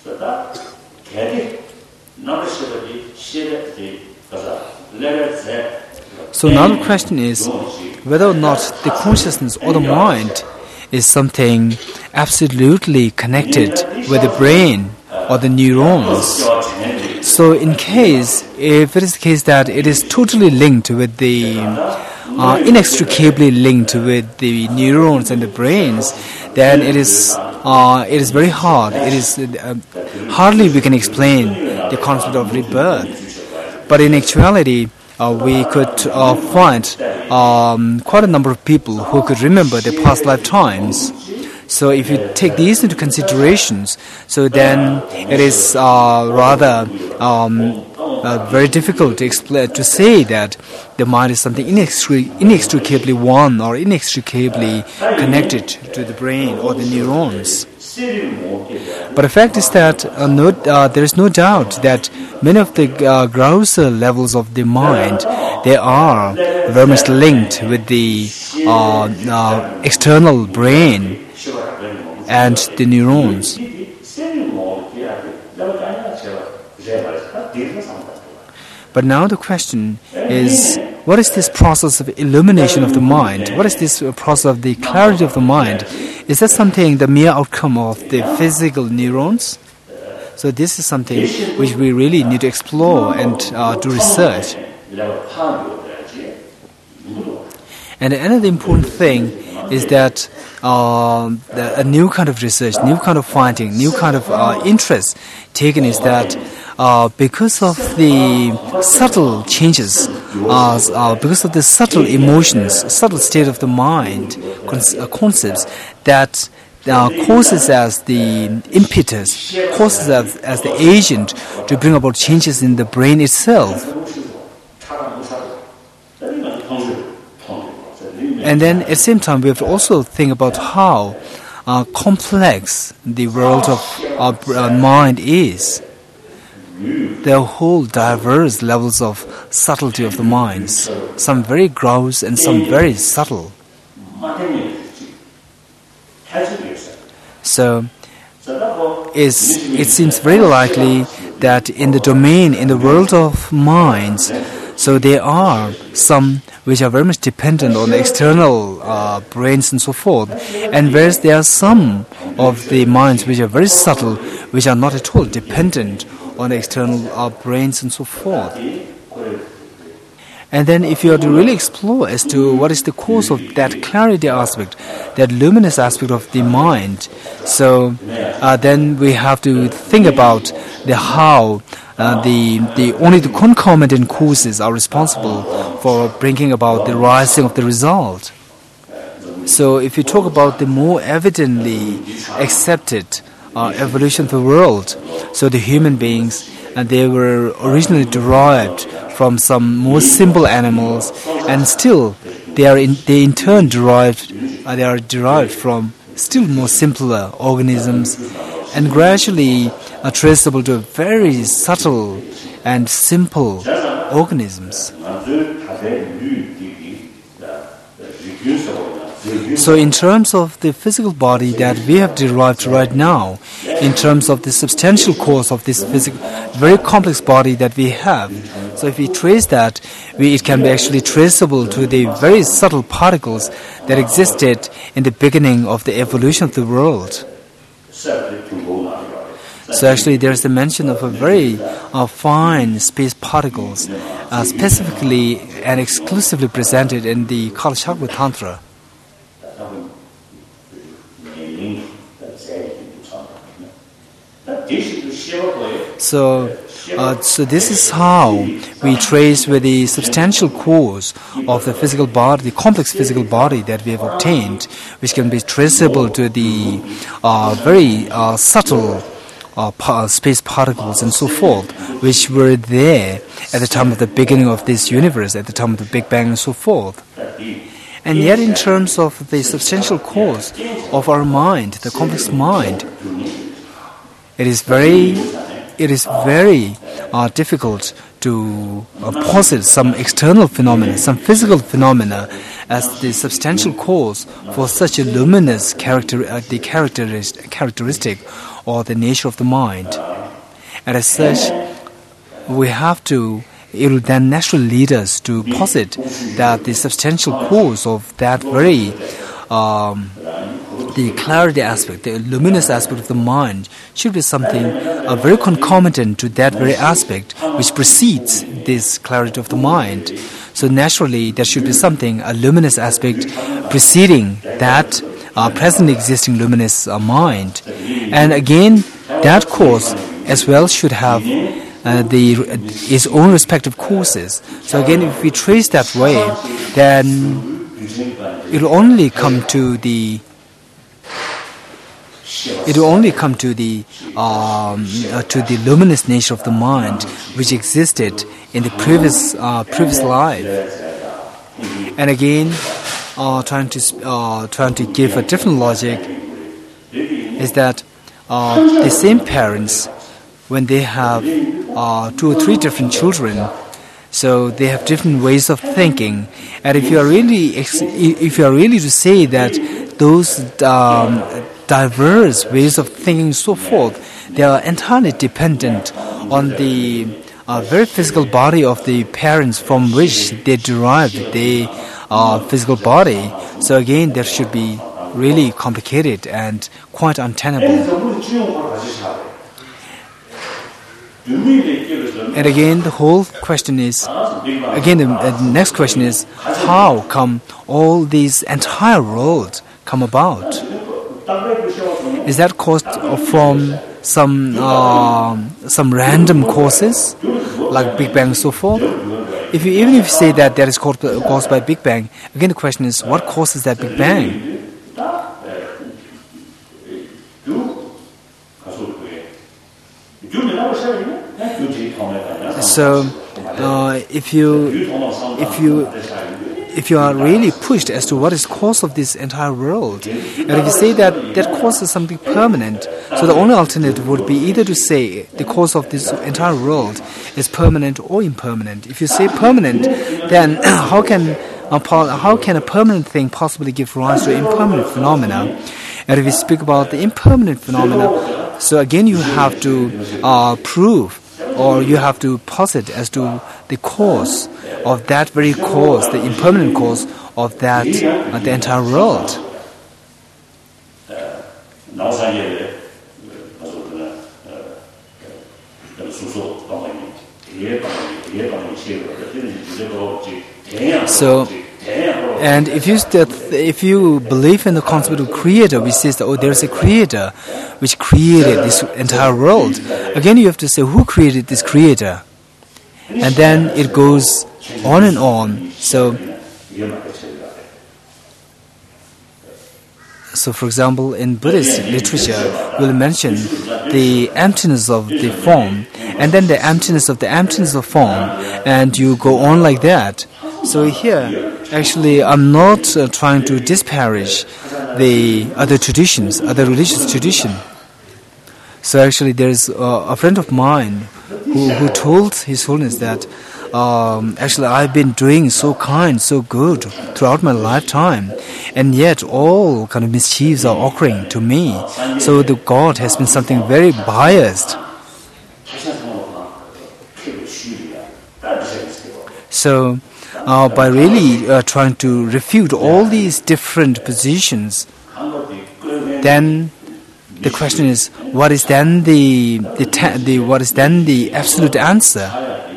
So now the question is whether or not the consciousness or the mind is something absolutely connected with the brain or the neurons. So in case, if it is the case that it is totally linked with the, inextricably linked with the neurons and the brains, then it is very hard. It is hardly we can explain the concept of rebirth. But in actuality, we could find quite a number of people who could remember their past lifetimes. So if you take these into considerations, so then it is rather very difficult to explain, to say that the mind is something inextricably one or inextricably connected to the brain or the neurons. But the fact is that there is no doubt that many of the grosser levels of the mind, they are very much linked with the external brain and the neurons. But now the question is, what is this process of illumination of the mind? What is this process of the clarity of the mind? Is that something, the mere outcome of the physical neurons? So this is something which we really need to explore and do research. And another important thing is that a new kind of research, new kind of finding, new kind of interest taken is that because of the subtle changes, because of the subtle emotions, subtle state of the mind, concepts that causes as the impetus, causes as the agent to bring about changes in the brain itself. And then at the same time, we have to also think about how complex the world of our mind is. There are whole diverse levels of subtlety of the minds, some very gross and some very subtle. So it seems very likely that in the domain, in the world of minds, so there are some which are very much dependent on the external brains and so forth, and whereas there are some of the minds which are very subtle, which are not at all dependent on external brains and so forth. And then if you are to really explore as to what is the cause of that clarity aspect, that luminous aspect of the mind, so then we have to think about the how only the concomitant causes are responsible for bringing about the rising of the result. So if you talk about the more evidently accepted evolution of the world, so the human beings, and they were originally derived from some more simple animals, and still they are in turn derived from still more simpler organisms, and gradually are traceable to very subtle and simple organisms. So in terms of the physical body that we have derived right now, in terms of the substantial cause of this very complex body that we have, so if we trace that, it can be actually traceable to the very subtle particles that existed in the beginning of the evolution of the world. So actually there is the mention of a very fine space particles specifically and exclusively presented in the Kalachakra Tantra. So this is how we trace with the substantial cause of the physical body, the complex physical body that we have obtained, which can be traceable to the very subtle space particles and so forth, which were there at the time of the beginning of this universe, at the time of the Big Bang and so forth. And yet in terms of the substantial cause of our mind, the complex mind, it is very difficult to posit some external phenomena, some physical phenomena, as the substantial cause for such a luminous characteristic or the nature of the mind. And as such, we have to, it will then naturally lead us to posit that the substantial cause of that very, the clarity aspect, the luminous aspect of the mind should be something very concomitant to that very aspect which precedes this clarity of the mind. So naturally, there should be something, a luminous aspect preceding that presently existing luminous mind. And again, that cause as well should have its own respective causes. So again, if we trace that way, then it will only come to the luminous nature of the mind which existed in the previous life. And again, trying to give a different logic is that the same parents, when they have 2 or 3 different children, so they have different ways of thinking. And if you are really to say that those diverse ways of thinking and so forth, they are entirely dependent on the very physical body of the parents from which they derived the physical body. So again, that should be really complicated and quite untenable. And again, the whole question is, again, the next question is, how come all these entire world come about? Is that caused from some random causes, like Big Bang and so forth? Even if you say that is caused by Big Bang, again the question is, what causes that Big Bang? So, if you are really pushed as to what is cause of this entire world, and if you say that cause is something permanent, so the only alternative would be either to say the cause of this entire world is permanent or impermanent. If you say permanent, then how can a permanent thing possibly give rise to impermanent phenomena? And if you speak about the impermanent phenomena, so again you have to prove, or you have to posit as to the cause of that very cause, the impermanent cause of that, the entire world. So, and if you believe in the concept of creator, which says that there is a creator which created this entire world, again you have to say who created this creator, and then it goes on and on. So for example, in Buddhist literature, we'll mention the emptiness of the form, and then the emptiness of form, and you go on like that. So here, actually, I'm not trying to disparage the other traditions, other religious tradition. So actually, there's a friend of mine who told His Holiness that actually I've been doing so kind, so good throughout my lifetime, and yet all kind of mischiefs are occurring to me. So the God has been something very biased. So by really trying to refute all these different positions, then the question is, what is then the absolute answer?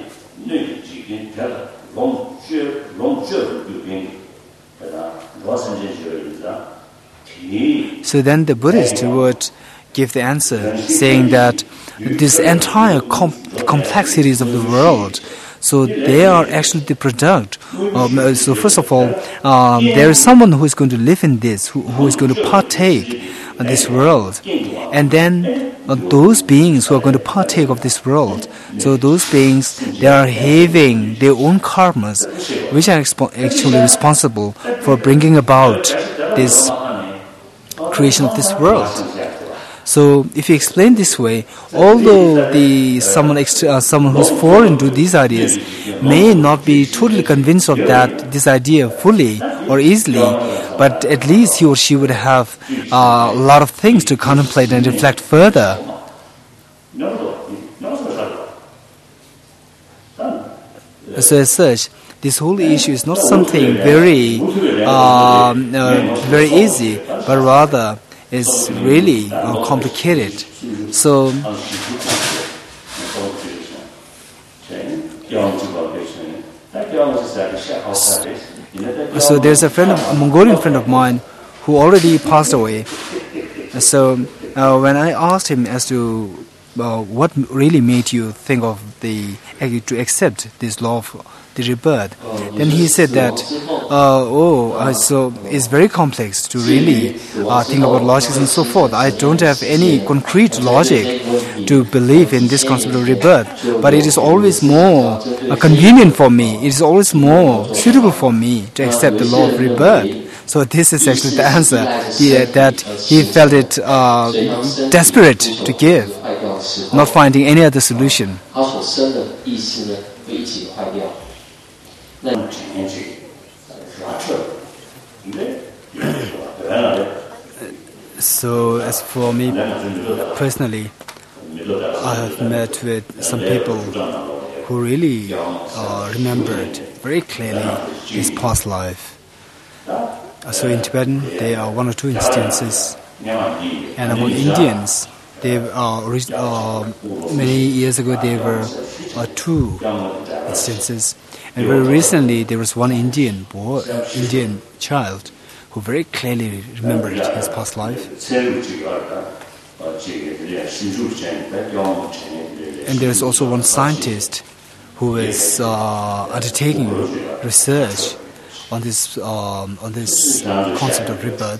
So then the Buddhist would give the answer, saying that this entire complexities of the world, so they are actually the product. So first of all, there is someone who is going to live in this, who is going to partake of this world. And then those beings who are going to partake of this world, so those beings, they are having their own karmas, which are actually responsible for bringing about this creation of this world. So if you explain this way, although someone who's foreign to these ideas may not be totally convinced of this idea fully or easily, but at least he or she would have a lot of things to contemplate and reflect further. So as such, this whole issue is not something very easy, but rather is really complicated. So there's a Mongolian friend of mine who already passed away. So when I asked him as to what really made you think of to accept this law of the rebirth, then he said that so it's very complex to really think about logics and so forth. I don't have any concrete logic to believe in this concept of rebirth, but it is always more convenient for me. It is always more suitable for me to accept the law of rebirth. So this is actually the answer that he felt it desperate to give, not finding any other solution. So as for me personally, I have met with some people who really remembered very clearly his past life. So in Tibetan, there are one or two instances, and among Indians, many years ago there were two instances, and very recently there was one Indian child who very clearly remembered his past life. And there is also one scientist who is undertaking research on this concept of rebirth.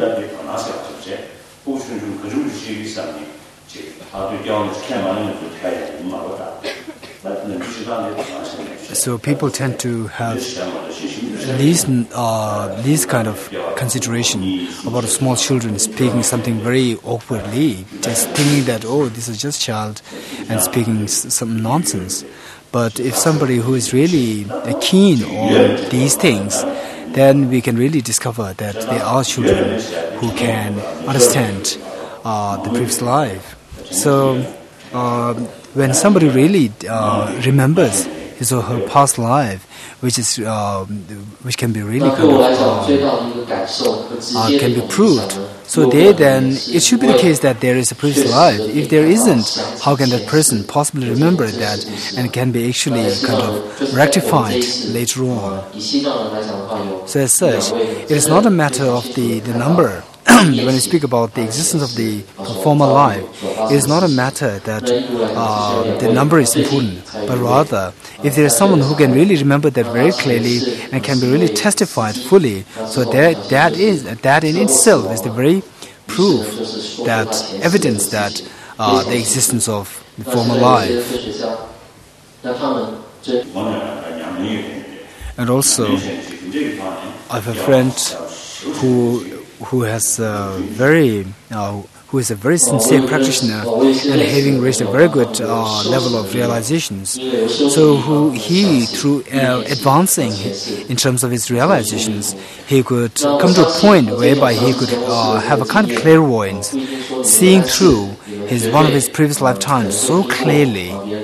So people tend to have these kind of consideration about small children speaking something very awkwardly, just thinking that this is just child and speaking some nonsense. But if somebody who is really keen on these things, then we can really discover that there are children who can understand the previous life. So when somebody really remembers his or her past life, which can be really can be proved. So then it should be the case that there is a previous life. If there isn't, how can that person possibly remember that and can be actually kind of rectified later on? So as such, it is not a matter of the number. When we speak about the existence of the former life, it is not a matter that the number is important, but rather, if there is someone who can really remember that very clearly and can be really testified fully, so that in itself is the very proof, that evidence that the existence of the former life. And also, I have a friend who is a very sincere practitioner and having reached a very good level of realizations. So he through advancing in terms of his realizations, he could come to a point whereby he could have a kind of clairvoyance, seeing through one of his previous lifetimes so clearly